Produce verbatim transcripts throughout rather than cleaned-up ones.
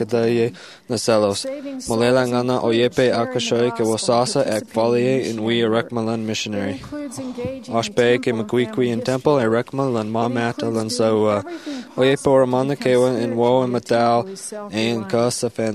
kadaye na selos. Molela ngana oyepe akashoy ke wasasa ek folie in we erekmalan missionary. Ashpe ke makwikwi in temple erekmalan mamata lan sawa. Oyepe oramana kewa in wo and matal and kasafena.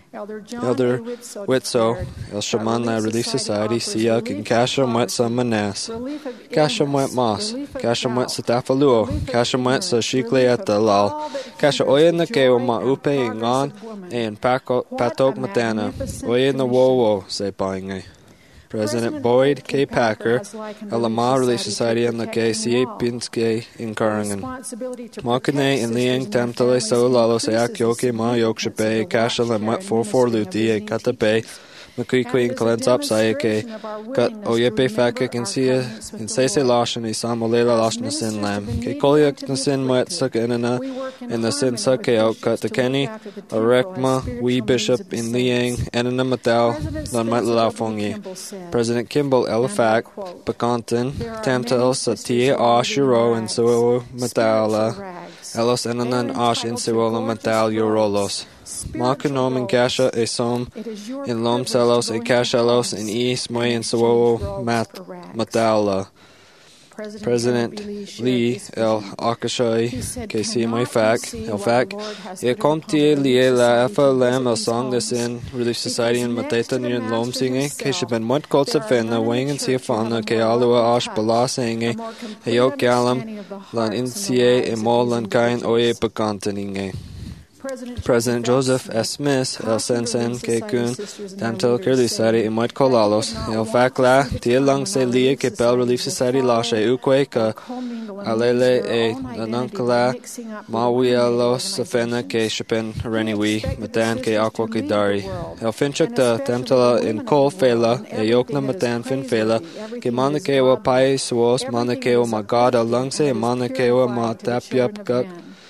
Elder Witso, El Shaman La Relief Society, Siak, and Kasham Wet Samanas. Kasham Wet Moss, Kasham Wet Satafaluo, Kasham Wet Sashikle at the Lal, Kasha Oya Nakeo Ma Upe Ngon, and Patok Matana, Oya na Wowo, say Painge. President Boyd K. Packer, Elama Relief Society and the K C A Pinske in Karangan. Makane in Liang Tamtale So Lalo Sayak Yoke Ma Yokshape, Kashal and Wet four four Luti, a Katape, Makui in Kalensop Sayake, Kat Oyepe Fakik and Sia, in Sese Lash and Isamolela Lash Nasin Lam, Kekoliak Nasin Wet Suck Inana, and the Sin Sakeo Kat the Kenny, Arekma, Wee Bishop in Liang, Enana Matao, Lan Mat Lafongi. President Kimball Elefak, Pakantan, Tamtel Satie Ashiro and Suo Matala, Elos Enanan Ash in Suola Matal Eurolos. Makanom and Kasha Esom in Lom Selos and Kashalos in East Moy and Suo Mat Matala. President Lee El Akashoi, K C Moy Fak, El Fak, E Comte Lie La Efa Lam El Song the Sin Relief Society in Mateta near Lom Singing, Keshaben Mut Kolsa Fena, Wang and Siafana, Ke Alua Ash Bala Singing, Hayok Galam, Lan Incie, Emol Lan Kain Oye Pakantaninge. President Joseph S. Smith, El Sensen, K. Kun, Tamtel Relief Society, and White Kolalos, El Fakla, Tia Lang Se Lia, Kepel Relief Society, Lashe Ukwe, Ka Alele, E. Nankala, Mawielos, Safena, K. Shapen, Reniwi, Matan, K. Aqua Kidari. El Finchuk, the Tamtela in Kol Fela, E. Yokna Matan, Fin Fela, Ke Manakewa Pai Suos, Manakewa Magada, Lungse, Manakewa Ma Tapyap Guk.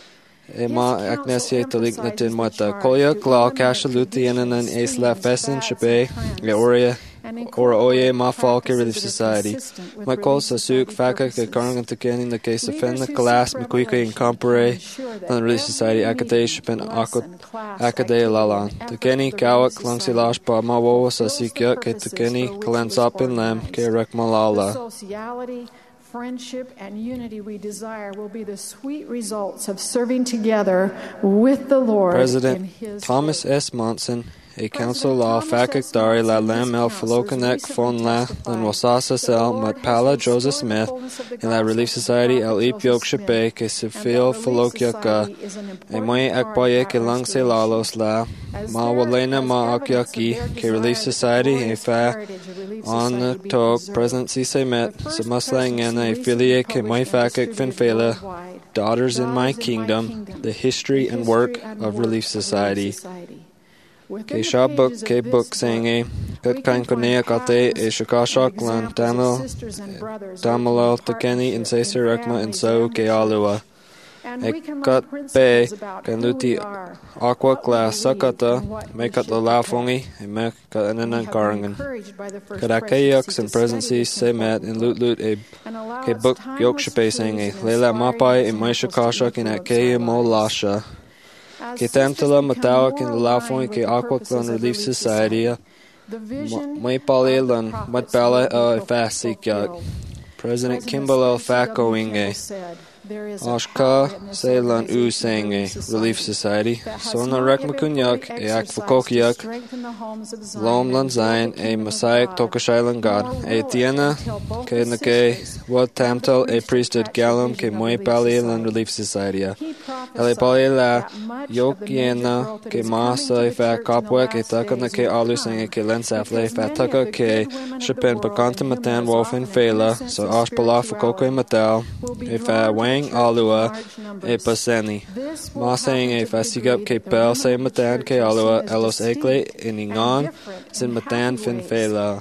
Ema Agnesia Talignatin Mata Koya Kla Kasha Lutianan and Ace La Fesin Shape Leoria or Oye Ma Falke Relief Society. Michael Sasuk Faka Karangan Taken in the case of Fenna Kalas Mikuika and Compare and Relief Society Akade Shapen Akade Lalan. Takeni Kawak Langsilash Pa Mawo Sasikia Ketakeni Kalansop in Lam Kerek Malala. Friendship and unity we desire will be the sweet results of serving together with the Lord. President in His Thomas way. S. Monson, a council law Fakik Dari La Lam El Filokanek Fon La Lan Wasasa Sel Matpala Joseph Smith in La Relief Society El Ipyok Shape Ke Sifil Filokyaka a Moye Akboye Ke Lang Se Lalos La Ma Walena Ma Akyaki Ke Relief Society a Fa on the talk President Sise Met Samaslang and a affiliate Ke Moye Fakik Finfela Daughters in My Kingdom The History and Work of Relief Society. Ke Shabuk Ke Book Sange, Kat Kain Konea Kate, E Shakashak Lan Tamil, Tamilal Takeni, and Sese Rekma, and So Ke Alua. E Kat Be, Kan Luti Aqua Class Sakata, Mekat the Lafongi, and Mek Kananan Karangan. Kadakayaks and Presidency Semet, and Lut Lut E Ke Book Yokshape Sange, Lela Mapai, and Maisha Kashak, and Akaya Mo Lasha. Ke Tamtala Matawak in the Lafon Ke Aquaclan Relief Society, May Pali Lan Matbala El Fasikyak. President Kimball El Fako Inge. Ashka Seilan U Sange Relief Society, Sona Rekmakunyak, E Akfakokyak, Lom Lan Zain, E Masaic Tokashailan God, E Tiana, Ke Nake, Wat Tamtel, E Priesthood Galum, Ke Moe Pali Lan Relief Society, Ele Pali La Yokiena, Ke Masa, Fa Kapwek, E Takana Ke Alusang, Ke Lensafle, Fataka Ke, Shapen Pakanta Matan Wolfen Fela, So Ashpala Fakoke Matal, E Fa Wang Alua e Paseni. Masang e Fasigap ke Pel se Matan ke Alua Elos Ekle in Ingan sin Matan Fin Fela.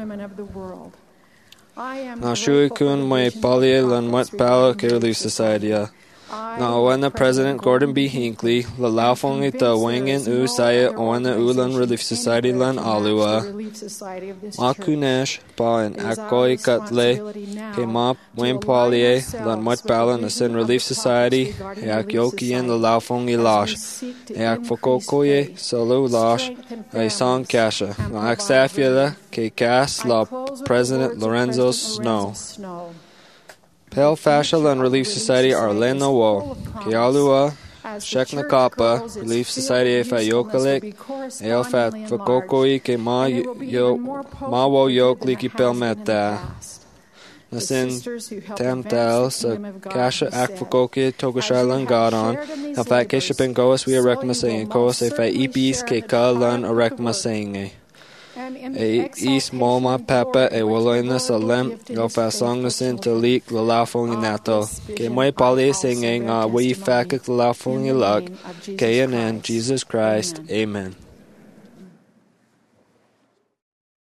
Na Shui Kun Moe Palie Lan Mat Pala ke Relief Society. Na Owana President Gordon B. Hinckley, La Laufong ita Wangan U Saya Owana Ulan Relief Society Lan Alua. Makunesh Pa and Akoi Katle, Ke Ma Wen Palie, Lan Mat Pala Nasin Relief Society, Eak Yokian La Laufong Ilash, Eak Fokokoye, Solo Lash, A Song Kasha, La Aksafiela, Ke Kas La President Lorenzo Snow. Pale Fashal and Relief Society are Lena Wo, Kealua, Shek na Kappa, Relief Society e fa yokalik, eo fa fakokoi ke ma yo ma wo yok liki pelmeta. Nasin tamtal sa kasha ak fakoki togashalan gadon, na fa kesha pengoas we arekma saying koas e fa ipis ke kalan arekma saying. E is moma papa e waloina sa lem go fa song nasin to leak la lafong nato. Ke moi pali singing a we fakik la lafong lug. K N N Jesus Christ. Amen.